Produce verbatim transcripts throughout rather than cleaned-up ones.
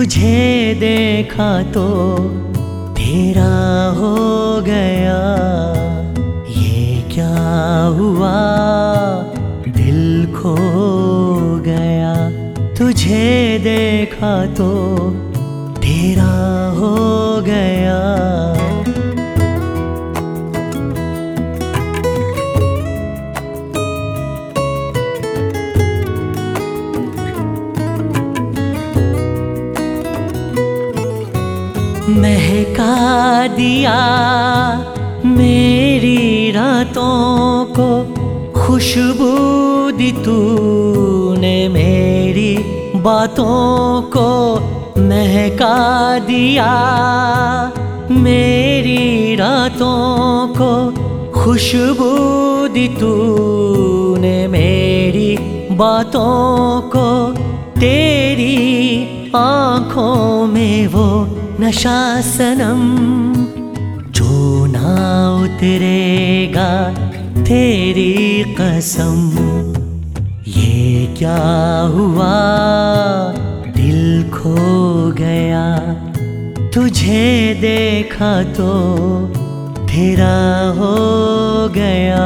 तुझे देखा तो तेरा हो गया। ये क्या हुआ, दिल खो गया। तुझे देखा तो तेरा हो गया। महका दिया मेरी रातों को, खुशबू दी तूने मेरी बातों को। महका दिया मेरी रातों को, खुशबू दी तूने मेरी बातों को। तेरी आँखों में वो नशा सनम जो ना उतरेगा तेरी कसम। ये क्या हुआ, दिल खो गया। तुझे देखा तो तेरा हो गया।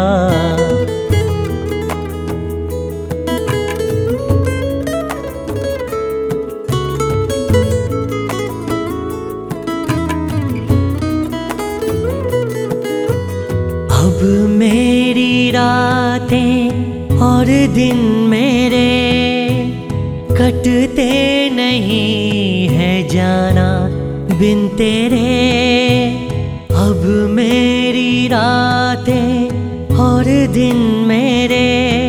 अब मेरी रातें और दिन मेरे कटते नहीं है जाना बिन तेरे। अब मेरी रातें और दिन मेरे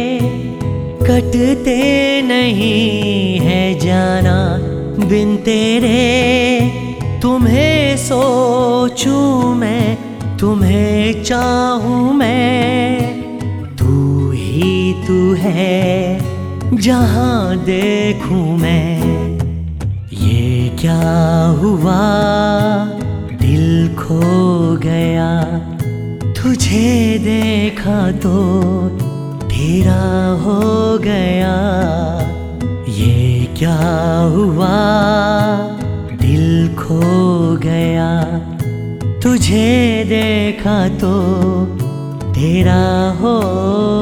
कटते नहीं है जाना बिन तेरे। तुम्हें सोचूं मैं, तुम्हें चाहूं मैं, तू ही तू है जहां देखूं मैं। ये क्या हुआ, दिल खो गया। तुझे देखा तो तेरा हो गया। ये क्या हुआ, दिल खो गया। तुझे देखा तो तेरा हो